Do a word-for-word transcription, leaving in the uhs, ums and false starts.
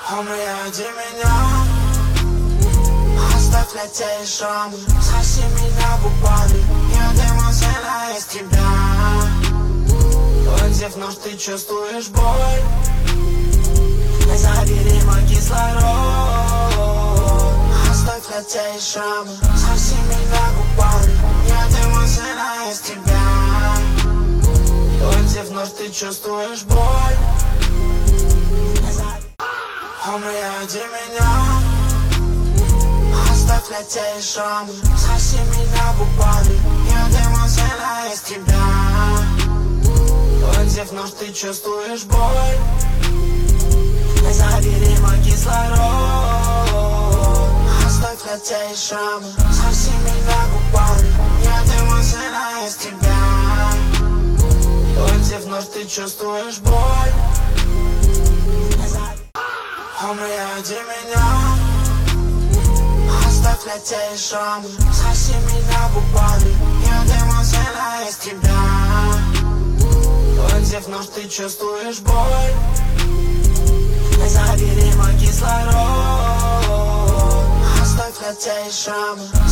Умри меня, оставь лететь шрамы, соси меня губами, я демон сильнее из тебя. Вонзив нож, ты чувствуешь боль, забери мой кислород. Оставь лететь шрамы, соси меня губами, я демон сильнее из тебя. Вонзив нож, ты чувствуешь боль. Умри меня, оставь лететь шрамы, соси меня губами, я демон сильнее из тебя. Вонзив нож, ты чувствуешь боль, забери мой кислород. Оставь лететь шрамы, соси меня губами, я демон сильнее из тебя. Вонзив нож, ты чувствуешь боль. Умри меня, оставь лететь шрамы, соси меня губами, я демон сильнее из тебя. Вонзив нож, ты чувствуешь боль, забери мой кислород. Оставь лететь шрамы.